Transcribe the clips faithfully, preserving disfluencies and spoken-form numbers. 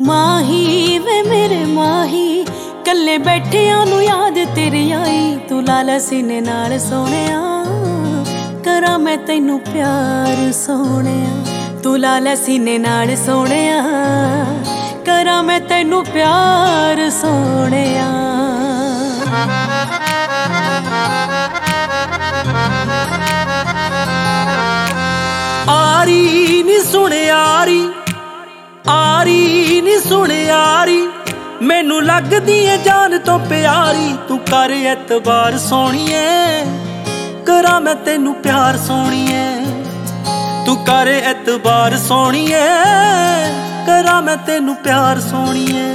माही वे मेरे माही कल्ले बैठिया नू याद तेरी आई। तू लाला सीने नाल सोहणिया करा मैं तैनू प्यार सोहणिया। तू लाला सीने नाल सोहणिया करा मैं तैनू प्यार सोहणिया। आरी नी सुने यारी आरी नी सुने यारी मैनू लगदी है जान तो प्यारी। तू कर एतबार सोहणीए करा मैं तैनू प्यार सोहणीए। तू कर एतबार सोहणीए करा मैं तैनू प्यार सोहणीए।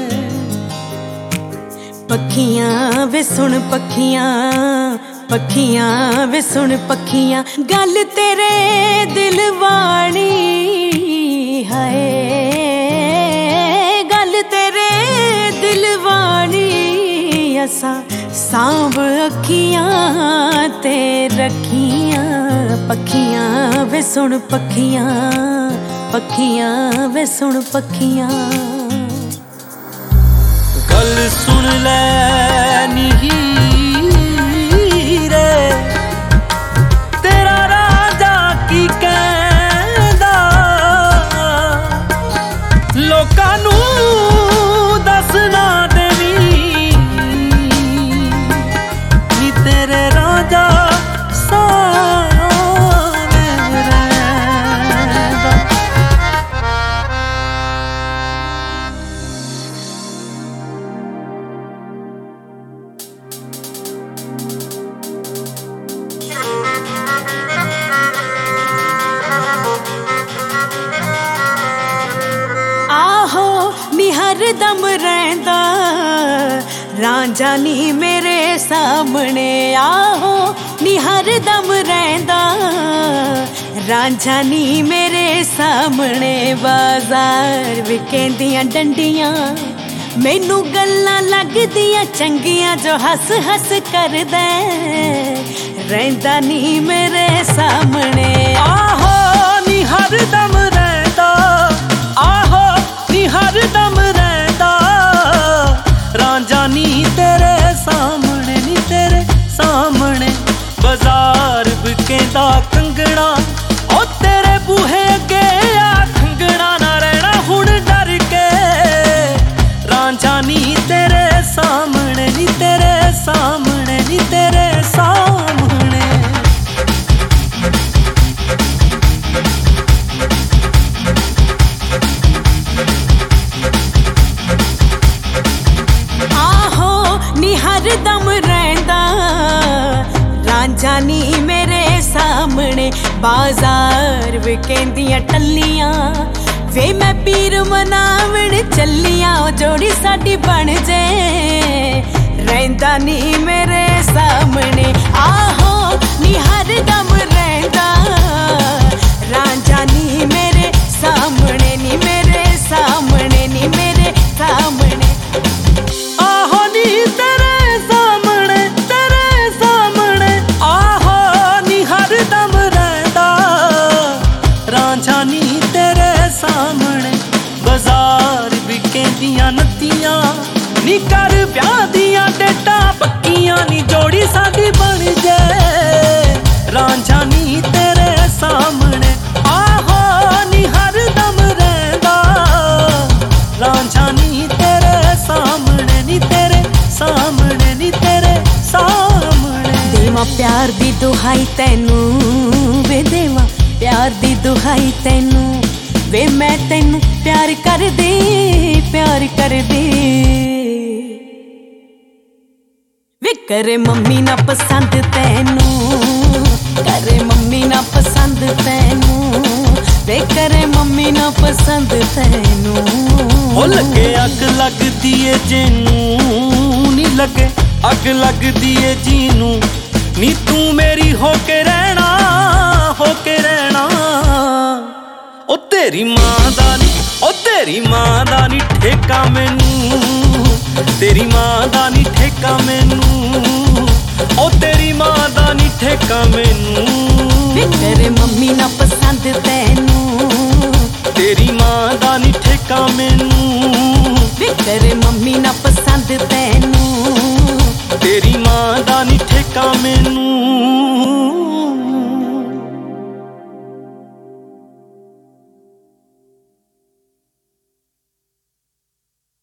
पखियां वे सुन पखियां पखियां वे सुन पखियां गल तेरे दिल वाली हाय। गल तेरे दिल वाली असा सांभ अखियां ते रखियां। पखियां वे सुन पखियां पखियां वे सुन पखियां। गल सुन लै नी हीरे तेरा राजा की कहंदा। लोकां नू दस ना देवी नी तेरे राजा दम रहंदा रांझा नी मेरे सामने। आहो नी हर दम रहंदा रांझा नी मेरे सामने। बाजार विकेंदियां डंडियां मैनू गल्लां लगदियां चंगियां जो हस हस करदा रहंदा नी मेरे सामने। आहो नी हर दम रहंदा आहो नी हर दम रांझा नी तेरे सामने नी तेरे सामने। बाजार बिकेंदा कंगना ओ तेरे बूहे अगे आ खंगना ना रहना हुण डर के। रांझा नी तेरे सामने नी तेरे सामने नी तेरे सामने। हर दम रहंदा रांझा नी मेरे सामने। बाजार विकेंदियां टल्लियां वे मैं पीर मनावण चलियां। जोड़ी साडी बन जे रहंदा नी मेरे सामने। आहो नी हर दम रहंदा रांझा नी मेरे सामने नी मेरे सामने नी मेरे सामने। नतियां नी कर ब्याह दियां डेटा पक्कियां नी जोड़ी साडी बन जे रांझा नी तेरे सामने। आहो नी हर दम रहंदा रांझा नी तेरे सामने नी तेरे सामने नी तेरे सामने। देवा प्यार दी दुहाई तैनू वे देवा प्यार दी दुहाई तैनू वे मैं तैनू प्यार कर दे प्यार कर दे। वे करे मम्मी ना पसंद तैनू करे मम्मी ना पसंद तैनू वे करे मम्मी ना पसंद तैनू। ओ लगे अग लगदी ए जेनू नी लगे अग लगदी ए जीनू नी तू मेरी होके रहना होके रहना। ओ तेरी मां दा नी ओ तेरी मां दा नी ठेका मैनू तेरी मां दा नी ठेका मैनू। ओ तेरी मां दा नी ठेका मैनू। तेरे मम्मी ना पसंद तैनू तेरी मां दा नी ठेका मैनू। ਕਰੇ ਮੰਮੀ ਨਾ ਪਸੰਦ ਤੈਨੂੰ, ਤੇਰੀ ਮਾਂ ਦਾ ਨੀ ਠੇਕਾ ਮੈਨੂੰ।